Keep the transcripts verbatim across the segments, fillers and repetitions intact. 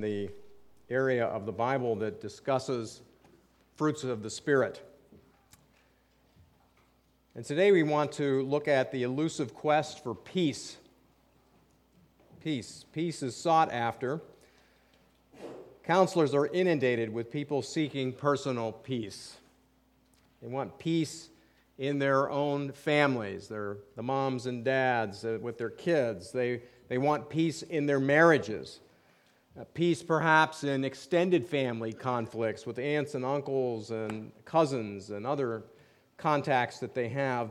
the area of the Bible that discusses fruits of the Spirit. And today we want to look at the elusive quest for peace. Peace. Peace is sought after. Counselors are inundated with people seeking personal peace. They want peace in their own families, their, the moms and dads, uh, with their kids. They, they want peace in their marriages. Uh, peace perhaps in extended family conflicts with aunts and uncles and cousins and other contacts that they have.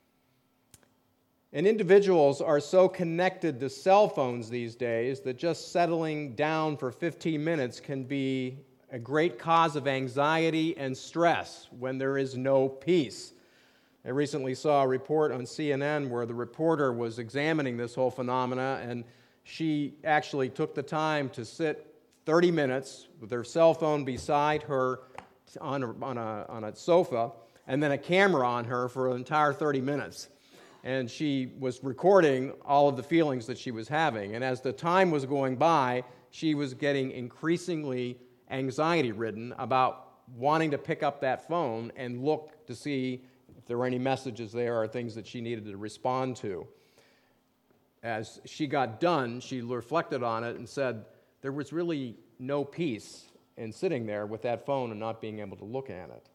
And individuals are so connected to cell phones these days that just settling down for fifteen minutes can be a great cause of anxiety and stress when there is no peace. I recently saw a report on C N N where the reporter was examining this whole phenomena, and she actually took the time to sit thirty minutes with her cell phone beside her on a, on a, on a sofa, and then a camera on her for an entire thirty minutes. And she was recording all of the feelings that she was having. And as the time was going by, she was getting increasingly anxiety-ridden about wanting to pick up that phone and look to see if there were any messages there or things that she needed to respond to. As she got done, she reflected on it and said there was really no peace in sitting there with that phone and not being able to look at it.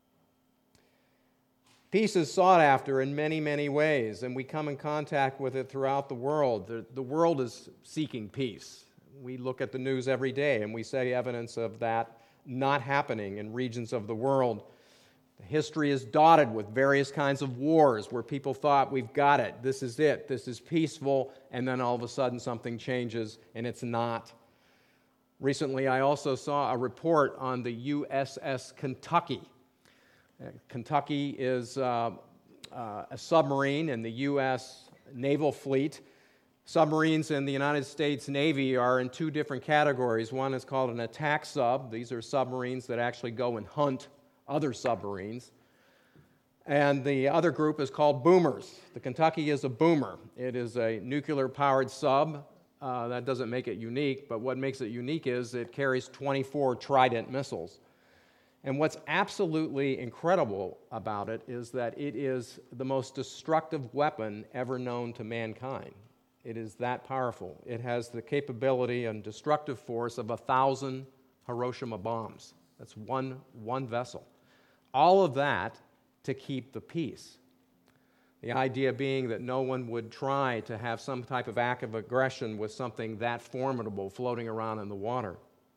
Peace is sought after in many, many ways, and we come in contact with it throughout the world. The, the world is seeking peace. We look at the news every day, and we see evidence of that not happening in regions of the world. History is dotted with various kinds of wars where people thought, we've got it, this is it, this is peaceful, and then all of a sudden something changes, and it's not. Recently, I also saw a report on the U S S Kentucky. Kentucky is uh, uh, a submarine in the U S Naval Fleet. Submarines in the United States Navy are in two different categories. One is called an attack sub. These are submarines that actually go and hunt other submarines. And the other group is called boomers. The Kentucky is a boomer. It is a nuclear-powered sub. Uh, that doesn't make it unique, but what makes it unique is it carries twenty-four Trident missiles. And what's absolutely incredible about it is that it is the most destructive weapon ever known to mankind. It is that powerful. It has the capability and destructive force of a thousand Hiroshima bombs. That's one, one vessel. All of that to keep the peace. The idea being that no one would try to have some type of act of aggression with something that formidable floating around in the water.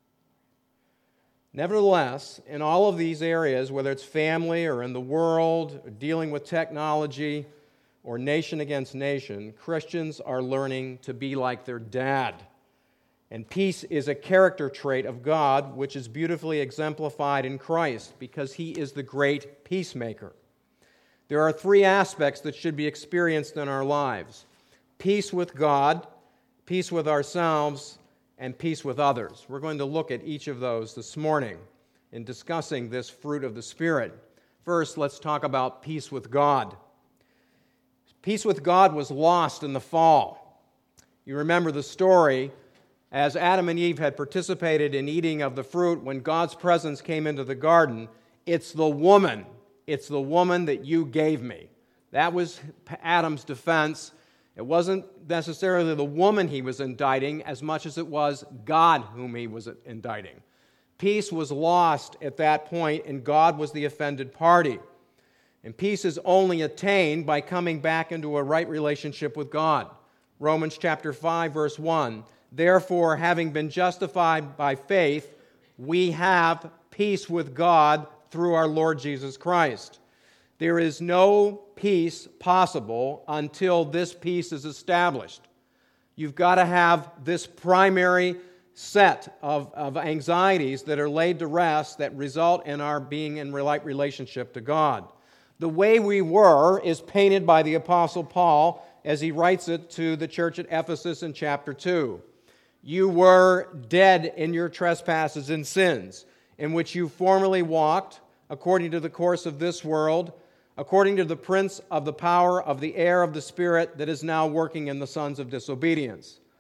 Nevertheless, in all of these areas, whether it's family or in the world, or dealing with technology, or nation against nation, Christians are learning to be like their dad. And peace is a character trait of God, which is beautifully exemplified in Christ, because He is the great peacemaker. There are three aspects that should be experienced in our lives: peace with God, peace with ourselves, and peace with others. We're going to look at each of those this morning in discussing this fruit of the Spirit. First, let's talk about peace with God. Peace with God was lost in the fall. You remember the story, as Adam and Eve had participated in eating of the fruit, when God's presence came into the garden, it's the woman, it's the woman that you gave me. That was Adam's defense. It wasn't necessarily the woman he was indicting as much as it was God whom he was indicting. Peace was lost at that point, and God was the offended party. And peace is only attained by coming back into a right relationship with God. Romans chapter five, verse one, therefore, having been justified by faith, we have peace with God through our Lord Jesus Christ. There is no peace possible until this peace is established. You've got to have this primary set of, of anxieties that are laid to rest that result in our being in right relationship to God. The way we were is painted by the Apostle Paul as he writes it to the church at Ephesus in chapter two. You were dead in your trespasses and sins, in which you formerly walked, according to the course of this world, according to the prince of the power of the air of the Spirit that is now working in the sons of disobedience,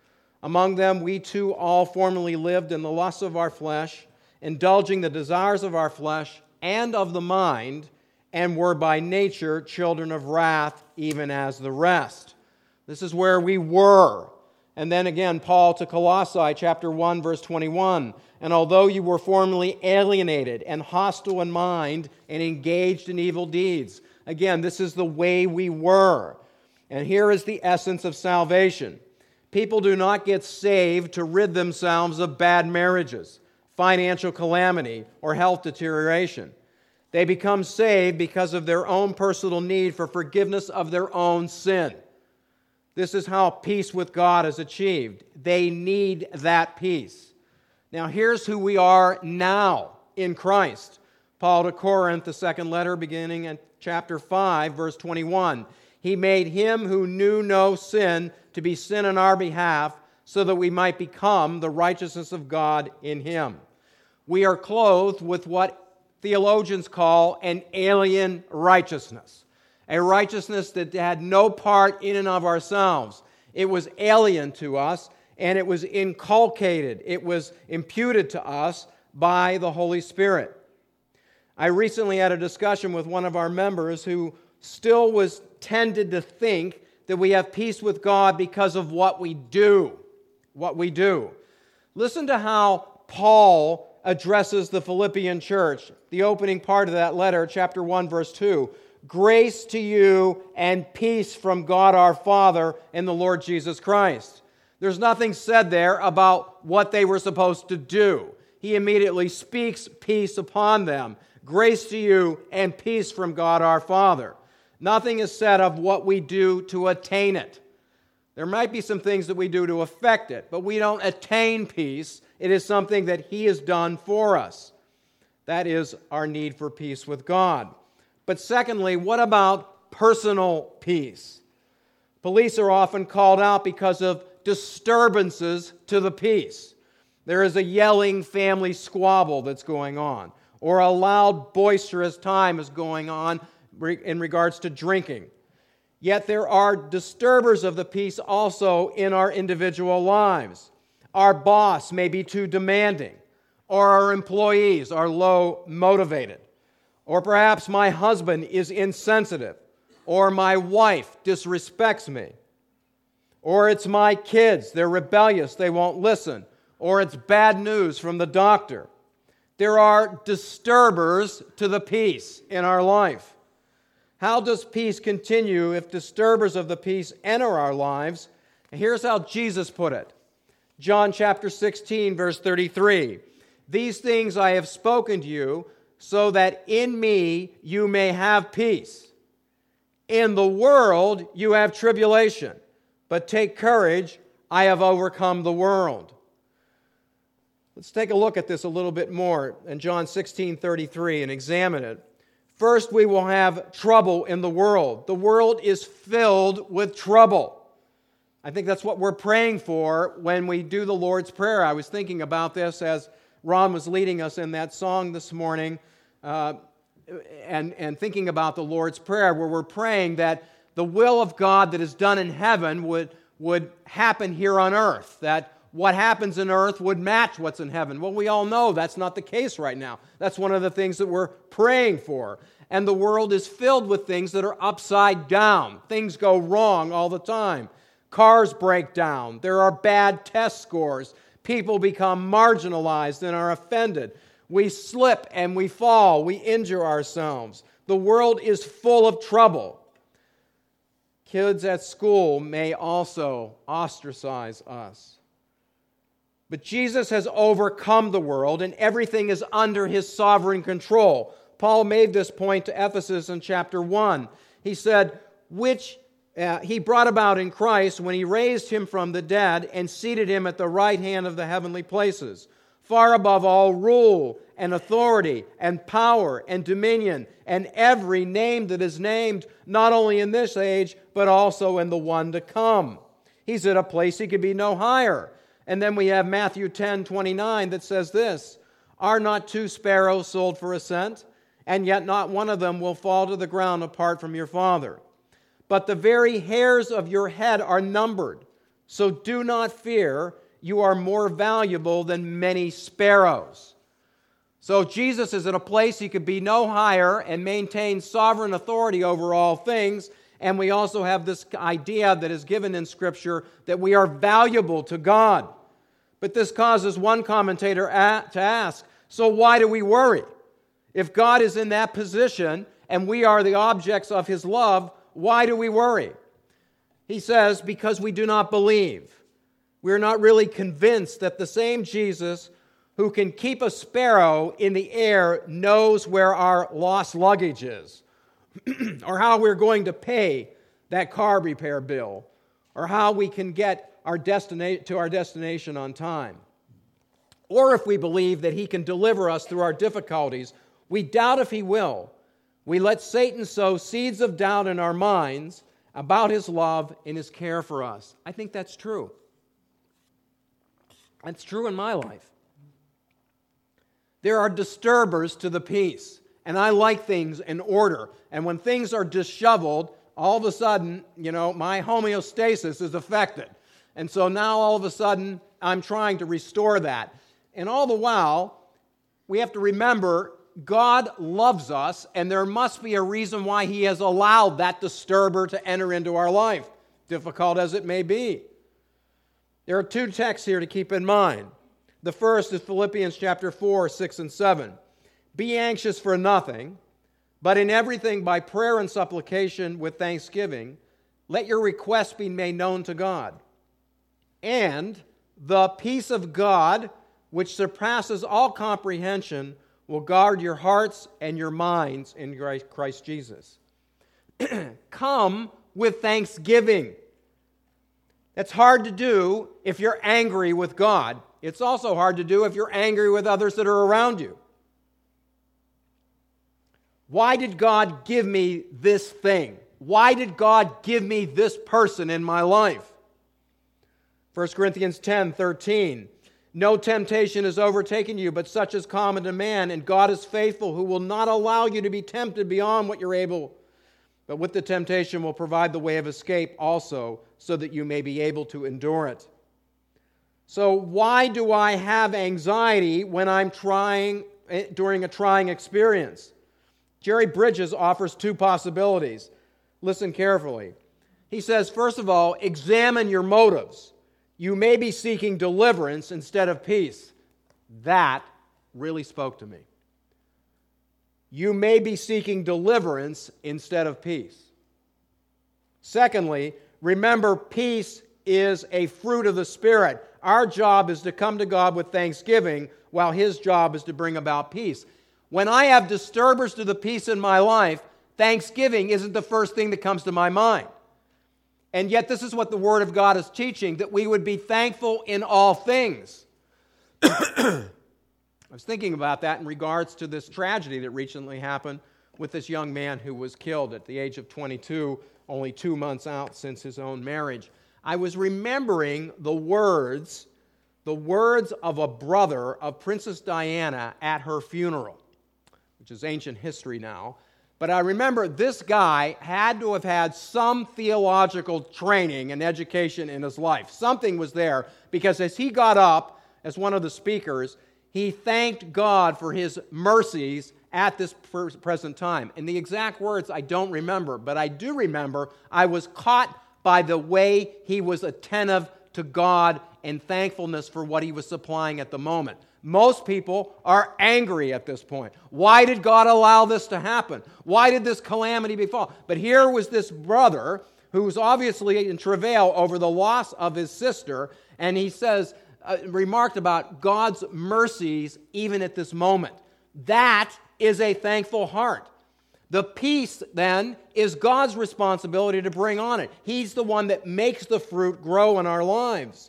Among them we too all formerly lived in the lusts of our flesh, indulging the desires of our flesh and of the mind, and were by nature children of wrath, even as the rest. This is where we were. And then again, Paul to Colossae, chapter one, verse twenty-one. And although you were formerly alienated and hostile in mind and engaged in evil deeds. Again, this is the way we were. And here is the essence of salvation. People do not get saved to rid themselves of bad marriages, financial calamity, or health deterioration. They become saved because of their own personal need for forgiveness of their own sin. This is how peace with God is achieved. They need that peace. Now, here's who we are now in Christ. Paul to Corinth, the second letter, beginning in chapter five, verse twenty-one. He made him who knew no sin to be sin on our behalf, so that we might become the righteousness of God in him. We are clothed with what theologians call an alien righteousness, a righteousness that had no part in and of ourselves. It was alien to us, and it was inculcated, it was imputed to us by the Holy Spirit. I recently had a discussion with one of our members who still was tended to think that we have peace with God because of what we do, what we do. Listen to how Paul addresses the Philippian church. The opening part of that letter, chapter one, verse two. Grace to you and peace from God our Father and the Lord Jesus Christ. There's nothing said there about what they were supposed to do. He immediately speaks peace upon them. Grace to you and peace from God our Father. Nothing is said of what we do to attain it. There might be some things that we do to affect it, but we don't attain peace. It is something that He has done for us. That is our need for peace with God. But secondly, what about personal peace? Police are often called out because of disturbances to the peace. There is a yelling family squabble that's going on, or a loud, boisterous time is going on in regards to drinking. Yet there are disturbers of the peace also in our individual lives. Our boss may be too demanding, or our employees are low motivated, or perhaps my husband is insensitive, or my wife disrespects me, or it's my kids, they're rebellious, they won't listen, or it's bad news from the doctor. There are disturbers to the peace in our life. How does peace continue if disturbers of the peace enter our lives? And here's how Jesus put it. John chapter sixteen, verse thirty-three. These things I have spoken to you, so that in me you may have peace. In the world you have tribulation, but take courage, I have overcome the world. Let's take a look at this a little bit more in John sixteen thirty-three and examine it. First, we will have trouble in the world. The world is filled with trouble. I think that's what we're praying for when we do the Lord's Prayer. I was thinking about this as Ron was leading us in that song this morning, uh, and, and thinking about the Lord's Prayer, where we're praying that the will of God that is done in heaven would, would happen here on earth, that what happens in earth would match what's in heaven. Well, we all know that's not the case right now. That's one of the things that we're praying for. And the world is filled with things that are upside down. Things go wrong all the time. Cars break down. There are bad test scores. People become marginalized and are offended. We slip and we fall. We injure ourselves. The world is full of trouble. Kids at school may also ostracize us. But Jesus has overcome the world, and everything is under His sovereign control. Paul made this point to Ephesus in chapter one. He said, which uh, He brought about in Christ when He raised Him from the dead and seated Him at the right hand of the heavenly places, far above all rule and authority and power and dominion and every name that is named, not only in this age, but also in the one to come. He's at a place He could be no higher. And then we have Matthew ten twenty-nine that says this, are not two sparrows sold for a cent? And yet not one of them will fall to the ground apart from your Father. But the very hairs of your head are numbered. So do not fear. You are more valuable than many sparrows. So Jesus is in a place he could be no higher and maintain sovereign authority over all things. And we also have this idea that is given in Scripture that we are valuable to God. But this causes one commentator to ask, so why do we worry? If God is in that position and we are the objects of His love, why do we worry? He says, because we do not believe. We're not really convinced that the same Jesus who can keep a sparrow in the air knows where our lost luggage is, or how we're going to pay that car repair bill, or how we can get our destina- to our destination on time. Or if we believe that He can deliver us through our difficulties, we doubt if He will. We let Satan sow seeds of doubt in our minds about His love and His care for us. I think that's true. That's true in my life. There are disturbers to the peace, and I like things in order. And when things are disheveled, all of a sudden, you know, my homeostasis is affected. And so now all of a sudden, I'm trying to restore that. And all the while, we have to remember God loves us, and there must be a reason why He has allowed that disturber to enter into our life, difficult as it may be. There are two texts here to keep in mind. The first is Philippians chapter four, six and seven. Be anxious for nothing, but in everything by prayer and supplication with thanksgiving, let your requests be made known to God. And the peace of God, which surpasses all comprehension, will guard your hearts and your minds in Christ Jesus. Come with thanksgiving. That's hard to do if you're angry with God. It's also hard to do if you're angry with others that are around you. Why did God give me this thing? Why did God give me this person in my life? First Corinthians ten, thirteen. No temptation has overtaken you, but such is common to man, and God is faithful, who will not allow you to be tempted beyond what you're able, but with the temptation will provide the way of escape also, so that you may be able to endure it. So why do I have anxiety when I'm trying, during a trying experience? Jerry Bridges offers two possibilities. Listen carefully. He says, first of all, examine your motives. You may be seeking deliverance instead of peace. That really spoke to me. You may be seeking deliverance instead of peace. Secondly, remember, peace is a fruit of the Spirit. Our job is to come to God with thanksgiving, while His job is to bring about peace. When I have disturbers to the peace in my life, thanksgiving isn't the first thing that comes to my mind. And yet this is what the Word of God is teaching, that we would be thankful in all things. I was thinking about that in regards to this tragedy that recently happened with this young man who was killed at the age of twenty-two, only two months out since his own marriage. I was remembering the words, the words of a brother of Princess Diana at her funeral, which is ancient history now. But I remember this guy had to have had some theological training and education in his life. Something was there, because as he got up as one of the speakers, he thanked God for His mercies at this present time. And the exact words I don't remember, but I do remember I was caught by the way he was attentive to God and thankfulness for what He was supplying at the moment. Most people are angry at this point. Why did God allow this to happen? Why did this calamity befall? But here was this brother who was obviously in travail over the loss of his sister, and he says, uh, remarked about God's mercies even at this moment. That is a thankful heart. The peace, then, is God's responsibility to bring on it. He's the one that makes the fruit grow in our lives.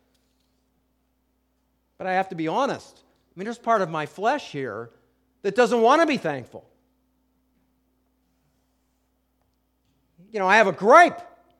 But I have to be honest. I mean, there's part of my flesh here that doesn't want to be thankful. You know, I have a gripe.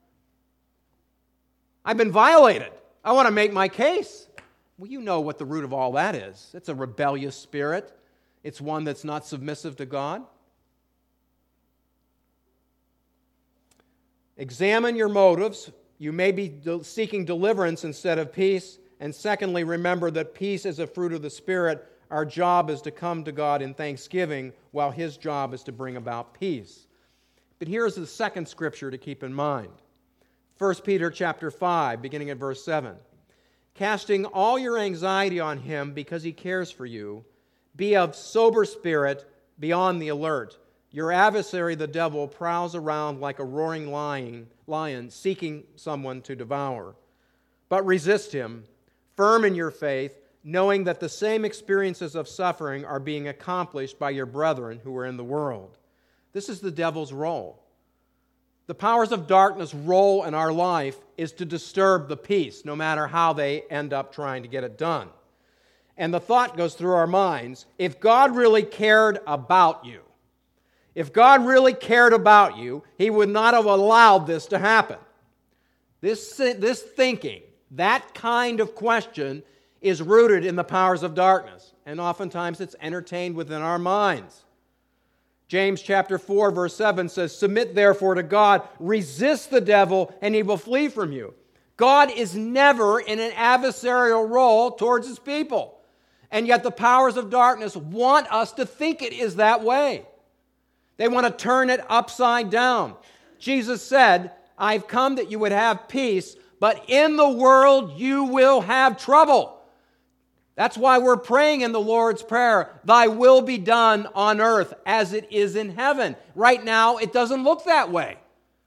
I've been violated. I want to make my case. Well, you know what the root of all that is. It's a rebellious spirit. It's one that's not submissive to God. Examine your motives. you may be de- seeking deliverance instead of peace. And secondly, remember that peace is a fruit of the Spirit. Our job is to come to God in thanksgiving, while His job is to bring about peace. But here's the second scripture to keep in mind. First Peter chapter five, beginning at verse seven. Casting all your anxiety on Him because He cares for you, be of sober spirit, be on the alert. Your adversary, the devil, prowls around like a roaring lion, lion seeking someone to devour. But resist him, firm in your faith, knowing that the same experiences of suffering are being accomplished by your brethren who are in the world. This is the devil's role. The powers of darkness' role in our life is to disturb the peace, no matter how they end up trying to get it done. And the thought goes through our minds, if God really cared about you, if God really cared about you, He would not have allowed this to happen. This, this thinking, that kind of question, is rooted in the powers of darkness, and oftentimes it's entertained within our minds. James chapter four, verse seven says, submit therefore to God, resist the devil, and he will flee from you. God is never in an adversarial role towards His people, and yet the powers of darkness want us to think it is that way. They want to turn it upside down. Jesus said, I've come that you would have peace, but in the world you will have trouble. That's why we're praying in the Lord's Prayer, Thy will be done on earth as it is in heaven. Right now, it doesn't look that way.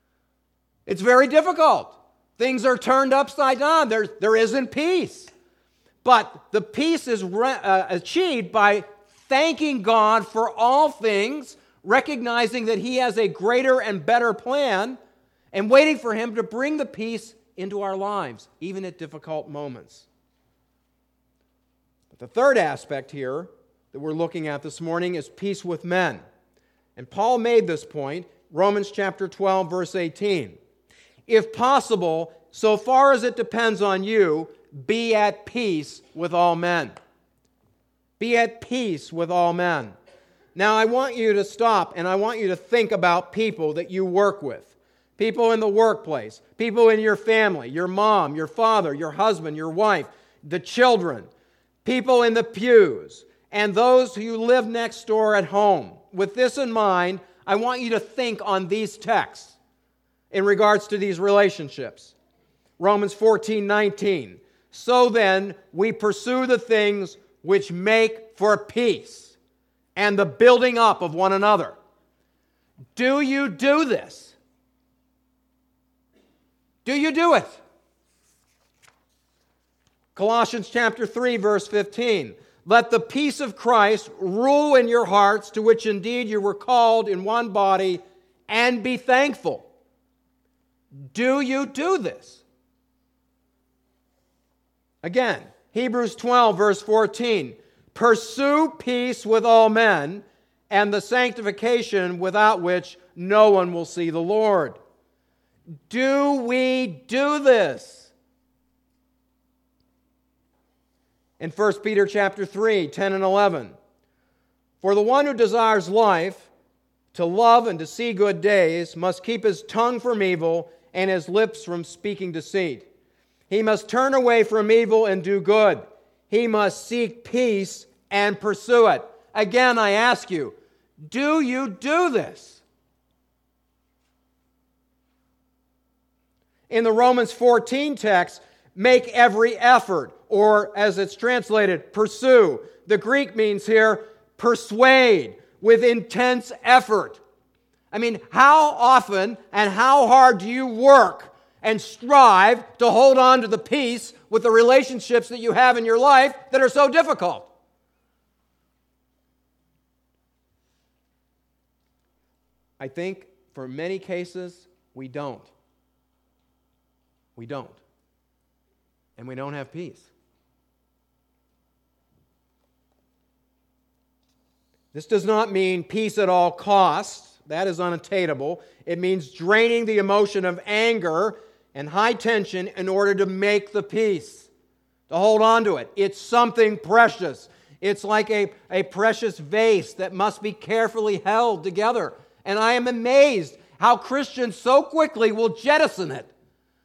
It's very difficult. Things are turned upside down. There, there isn't peace. But the peace is re- uh, achieved by thanking God for all things, recognizing that He has a greater and better plan, and waiting for Him to bring the peace into our lives, even at difficult moments. But the third aspect here that we're looking at this morning is peace with men. And Paul made this point, Romans chapter twelve, verse eighteen. If possible, so far as it depends on you, be at peace with all men. Be at peace with all men. Now, I want you to stop and I want you to think about people that you work with. People in the workplace, people in your family, your mom, your father, your husband, your wife, the children, people in the pews, and those who live next door at home. With this in mind, I want you to think on these texts in regards to these relationships. Romans fourteen nineteen. So then, we pursue the things which make for peace and the building up of one another. Do you do this? Do you do it? Colossians chapter three, verse fifteen. Let the peace of Christ rule in your hearts, to which indeed you were called in one body, and be thankful. Do you do this? Again, Hebrews twelve, verse fourteen. Pursue peace with all men, and the sanctification without which no one will see the Lord. Do we do this? In First Peter chapter three, ten and eleven. For the one who desires life, to love and to see good days, must keep his tongue from evil and his lips from speaking deceit. He must turn away from evil and do good. He must seek peace and pursue it. Again, I ask you, do you do this? In the Romans fourteen text, make every effort, or as it's translated, pursue. The Greek means here, persuade, with intense effort. I mean, how often and how hard do you work and strive to hold on to the peace with the relationships that you have in your life that are so difficult? I think for many cases, we don't. We don't. And we don't have peace. This does not mean peace at all costs. That is unattainable. It means draining the emotion of anger and high tension in order to make the peace, to hold on to it. It's something precious. It's like a, a precious vase that must be carefully held together. And I am amazed how Christians so quickly will jettison it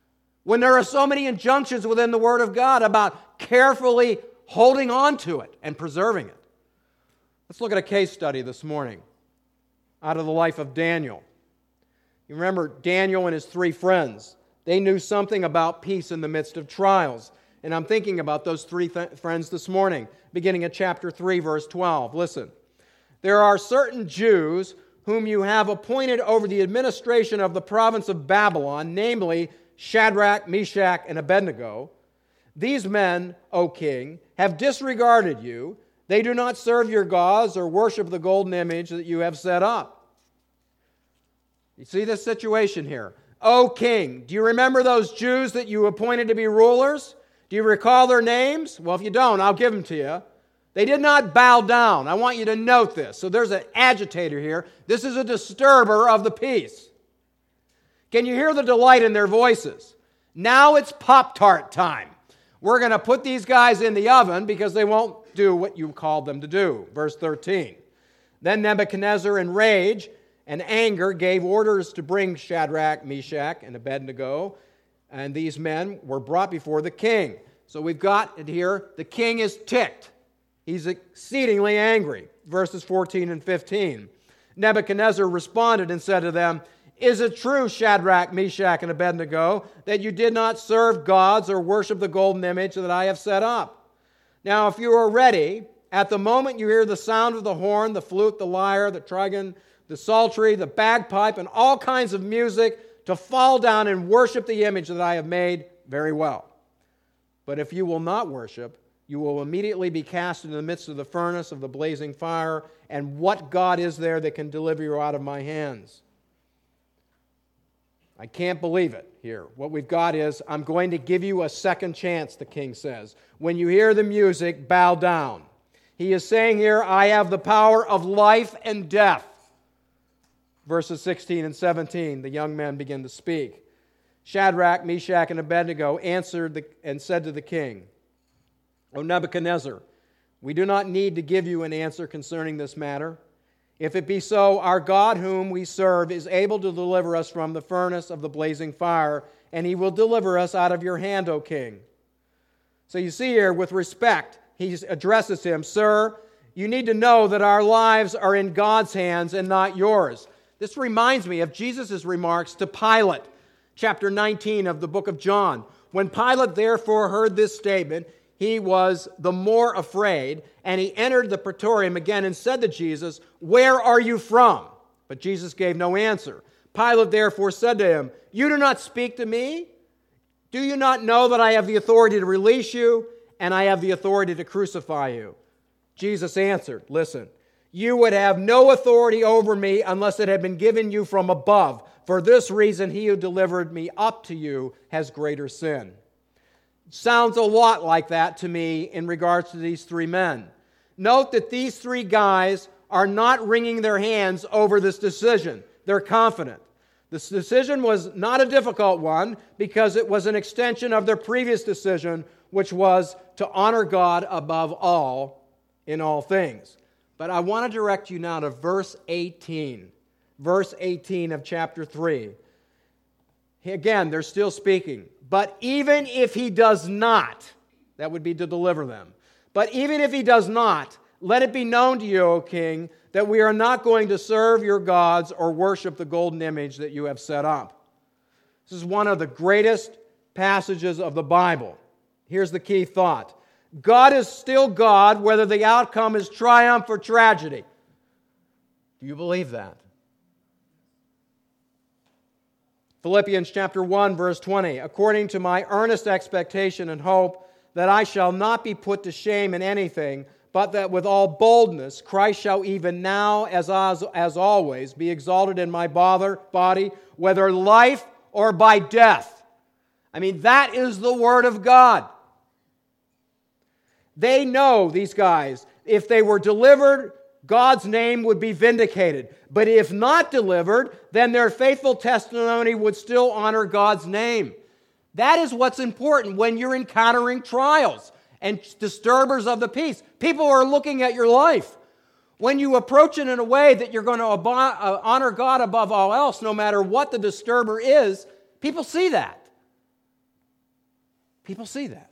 when there are so many injunctions within the Word of God about carefully holding on to it and preserving it? Let's look at a case study this morning out of the life of Daniel. You remember Daniel and his three friends. They knew something about peace in the midst of trials. And I'm thinking about those three th- friends this morning, beginning at chapter three, verse twelve. Listen. There are certain Jews whom you have appointed over the administration of the province of Babylon, namely Shadrach, Meshach, and Abednego. These men, O king, have disregarded you. They do not serve your gods or worship the golden image that you have set up. You see this situation here. O king, do you remember those Jews that you appointed to be rulers? Do you recall their names? Well, if you don't, I'll give them to you. They did not bow down. I want you to note this. So there's an agitator here. This is a disturber of the peace. Can you hear the delight in their voices? Now it's Pop-Tart time. We're going to put these guys in the oven because they won't do what you called them to do. Verse thirteen. Then Nebuchadnezzar, in rage and anger, gave orders to bring Shadrach, Meshach, and Abednego, and these men were brought before the king. So we've got it here. The king is ticked. He's exceedingly angry. Verses fourteen and fifteen. Nebuchadnezzar responded and said to them, Is it true, Shadrach, Meshach, and Abednego, that you did not serve gods or worship the golden image that I have set up? Now, if you are ready, at the moment you hear the sound of the horn, the flute, the lyre, the trigon, the psaltery, the bagpipe, and all kinds of music, to fall down and worship the image that I have made, very well. But if you will not worship, you will immediately be cast into the midst of the furnace of the blazing fire, and what God is there that can deliver you out of my hands? I can't believe it here. What we've got is, I'm going to give you a second chance, the king says. When you hear the music, bow down. He is saying here, I have the power of life and death. Verses sixteen and seventeen, the young men begin to speak. Shadrach, Meshach, and Abednego answered the, and said to the king, O Nebuchadnezzar, we do not need to give you an answer concerning this matter. If it be so, our God whom we serve is able to deliver us from the furnace of the blazing fire, and he will deliver us out of your hand, O king. So you see here, with respect, he addresses him, Sir, you need to know that our lives are in God's hands and not yours. This reminds me of Jesus' remarks to Pilate, chapter nineteen of the book of John. When Pilate therefore heard this statement, he was the more afraid, and he entered the praetorium again and said to Jesus, Where are you from? But Jesus gave no answer. Pilate therefore said to him, You do not speak to me? Do you not know that I have the authority to release you, and I have the authority to crucify you? Jesus answered, Listen, you would have no authority over me unless it had been given you from above. For this reason, he who delivered me up to you has greater sin. Sounds a lot like that to me in regards to these three men. Note that these three guys are not wringing their hands over this decision. They're confident. This decision was not a difficult one because it was an extension of their previous decision, which was to honor God above all in all things. But I want to direct you now to verse eighteen. Verse eighteen of chapter three. Again, they're still speaking. But even if he does not, that would be to deliver them. But even if he does not, let it be known to you, O king, that we are not going to serve your gods or worship the golden image that you have set up. This is one of the greatest passages of the Bible. Here's the key thought. God is still God, whether the outcome is triumph or tragedy. Do you believe that? Philippians chapter one, verse twenty, according to my earnest expectation and hope that I shall not be put to shame in anything, but that with all boldness Christ shall even now, as, as, as always, be exalted in my bother, body, whether life or by death. I mean, that is the Word of God. They know, these guys, if they were delivered, God's name would be vindicated. But if not delivered, then their faithful testimony would still honor God's name. That is what's important when you're encountering trials and disturbers of the peace. People are looking at your life. When you approach it in a way that you're going to honor God above all else, no matter what the disturber is, people see that. People see that.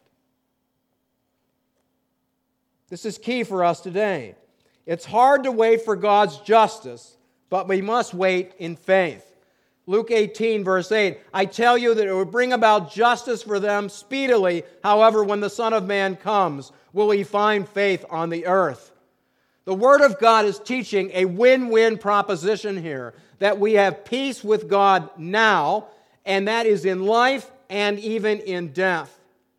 This is key for us today. It's hard to wait for God's justice, but we must wait in faith. Luke eighteen, verse eight, I tell you that it will bring about justice for them speedily. However, when the Son of Man comes, will he find faith on the earth? The Word of God is teaching a win-win proposition here, that we have peace with God now, and that is in life and even in death.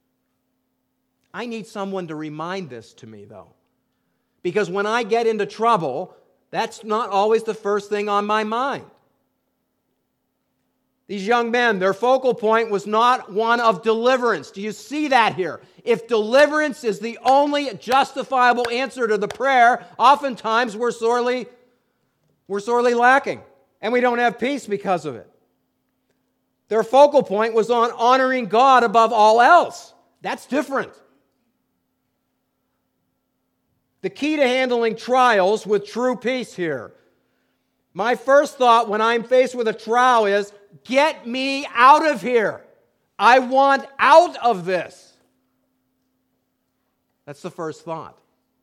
I need someone to remind this to me, though. Because when I get into trouble, that's not always the first thing on my mind. These young men, their focal point was not one of deliverance. Do you see that here? If deliverance is the only justifiable answer to the prayer, oftentimes we're sorely, we're sorely lacking, and we don't have peace because of it. Their focal point was on honoring God above all else. That's different. The key to handling trials with true peace here. My first thought when I'm faced with a trial is, get me out of here. I want out of this. That's the first thought.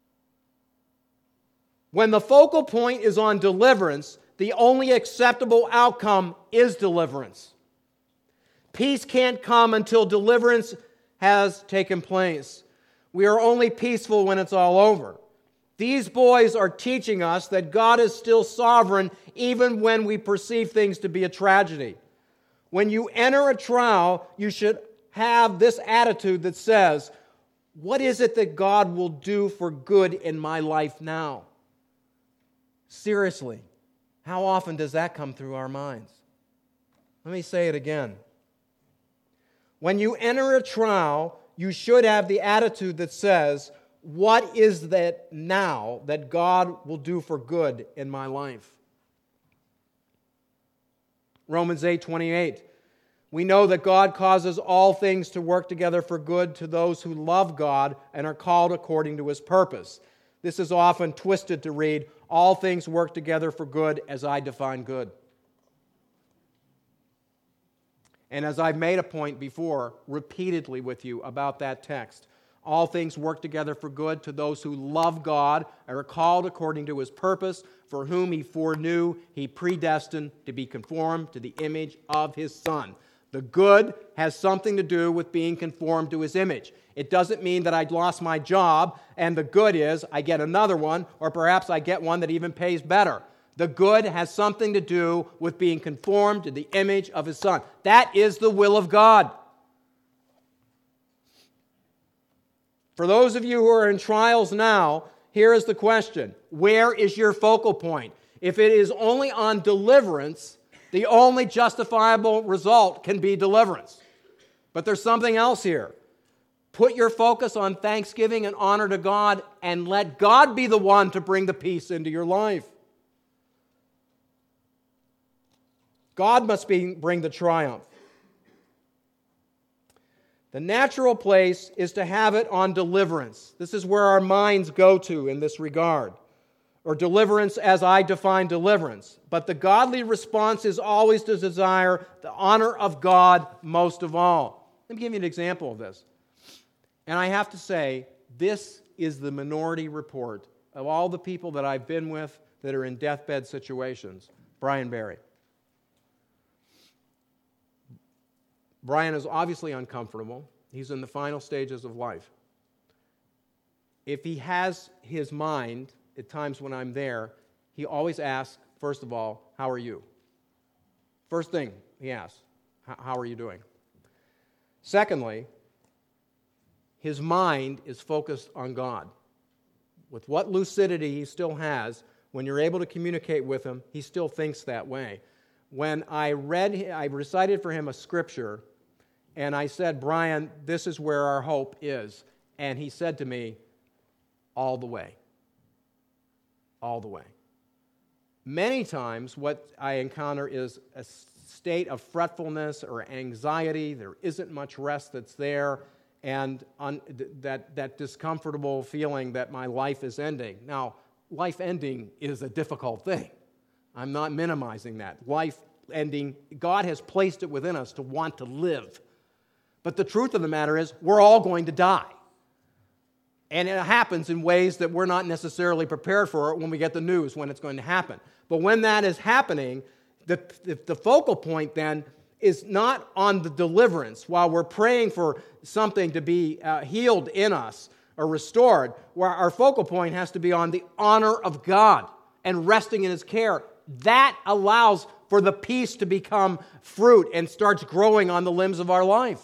When the focal point is on deliverance, the only acceptable outcome is deliverance. Peace can't come until deliverance has taken place. We are only peaceful when it's all over. These boys are teaching us that God is still sovereign even when we perceive things to be a tragedy. When you enter a trial, you should have this attitude that says, what is it that God will do for good in my life now? Seriously, how often does that come through our minds? Let me say it again. When you enter a trial, you should have the attitude that says, what is that now that God will do for good in my life? Romans eight twenty-eight. We know that God causes all things to work together for good to those who love God and are called according to His purpose. This is often twisted to read, all things work together for good as I define good. And as I've made a point before, repeatedly with you about that text, all things work together for good to those who love God and are called according to His purpose, for whom He foreknew, He predestined to be conformed to the image of His Son. The good has something to do with being conformed to His image. It doesn't mean that I'd lost my job, and the good is I get another one, or perhaps I get one that even pays better. The good has something to do with being conformed to the image of His Son. That is the will of God. For those of you who are in trials now, here is the question. Where is your focal point? If it is only on deliverance, the only justifiable result can be deliverance. But there's something else here. Put your focus on thanksgiving and honor to God, and let God be the one to bring the peace into your life. God must be, bring the triumph. The natural place is to have it on deliverance. This is where our minds go to in this regard. Or deliverance as I define deliverance. But the godly response is always to desire the honor of God most of all. Let me give you an example of this. And I have to say, this is the minority report of all the people that I've been with that are in deathbed situations. Brian Barry. Brian is obviously uncomfortable. He's in the final stages of life. If he has his mind, at times when I'm there, he always asks, first of all, how are you? First thing he asks, how are you doing? Secondly, his mind is focused on God. With what lucidity he still has, when you're able to communicate with him, he still thinks that way. When I read, I recited for him a scripture, and I said, Brian, this is where our hope is. And he said to me, all the way. All the way. Many times what I encounter is a state of fretfulness or anxiety. There isn't much rest that's there, and on, that, that discomfortable feeling that my life is ending. Now, life ending is a difficult thing. I'm not minimizing that. Life ending, God has placed it within us to want to live. But the truth of the matter is, we're all going to die. And it happens in ways that we're not necessarily prepared for when we get the news when it's going to happen. But when that is happening, the, the, the focal point then is not on the deliverance while we're praying for something to be uh, healed in us or restored, where our focal point has to be on the honor of God and resting in His care. That allows for the peace to become fruit and starts growing on the limbs of our life.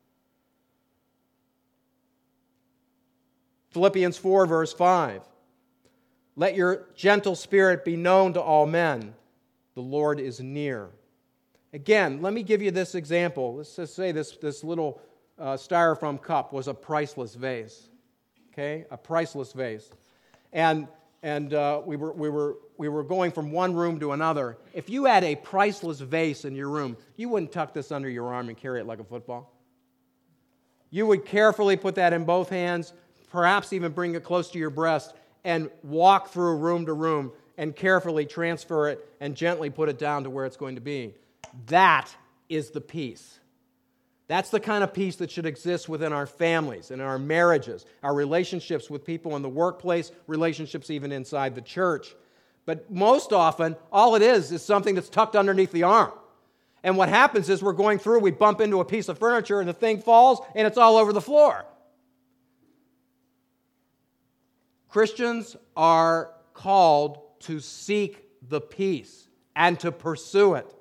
Philippians four, verse five. Let your gentle spirit be known to all men. The Lord is near. Again, let me give you this example. Let's just say this, this little uh, styrofoam cup was a priceless vase. Okay? A priceless vase. And and uh, we were we were we were going from one room to another. If you had a priceless vase in your room, you wouldn't tuck this under your arm and carry it like a football. You would carefully put that in both hands, perhaps even bring it close to your breast, and walk through room to room and carefully transfer it and gently put it down to where it's going to be. That is the peace. That's the kind of peace that should exist within our families and our marriages, our relationships with people in the workplace, relationships even inside the church. But most often, all it is is something that's tucked underneath the arm. And what happens is we're going through, we bump into a piece of furniture and the thing falls and it's all over the floor. Christians are called to seek the peace and to pursue it.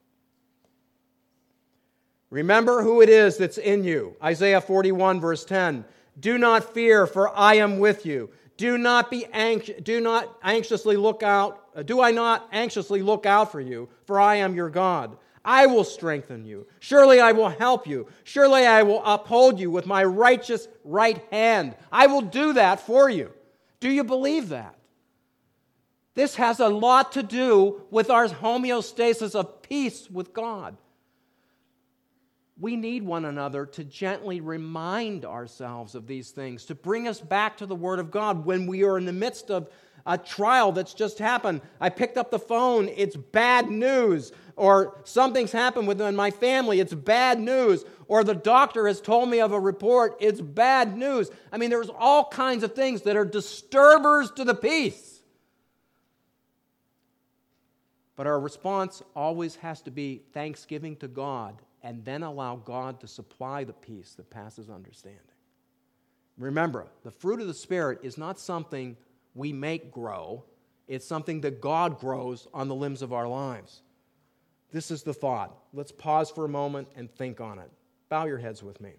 Remember who it is that's in you. Isaiah forty-one, verse ten. Do not fear, for I am with you. Do not be anxious. Do not anxiously look out. Do I not anxiously look out for you? For I am your God. I will strengthen you. Surely I will help you. Surely I will uphold you with my righteous right hand. I will do that for you. Do you believe that? This has a lot to do with our homeostasis of peace with God. We need one another to gently remind ourselves of these things, to bring us back to the Word of God when we are in the midst of a trial that's just happened. I picked up the phone, it's bad news. Or something's happened within my family, it's bad news. Or the doctor has told me of a report, it's bad news. I mean, there's all kinds of things that are disturbers to the peace. But our response always has to be thanksgiving to God, and then allow God to supply the peace that passes understanding. Remember, the fruit of the Spirit is not something we make grow. It's something that God grows on the limbs of our lives. This is the thought. Let's pause for a moment and think on it. Bow your heads with me.